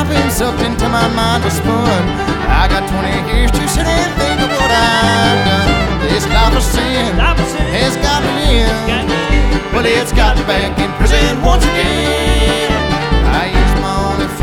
I've been sucked into my mind a spoon. I got 20 years to sit and think of what I've done. This life of sin has got me in, but it's got me back in prison once again.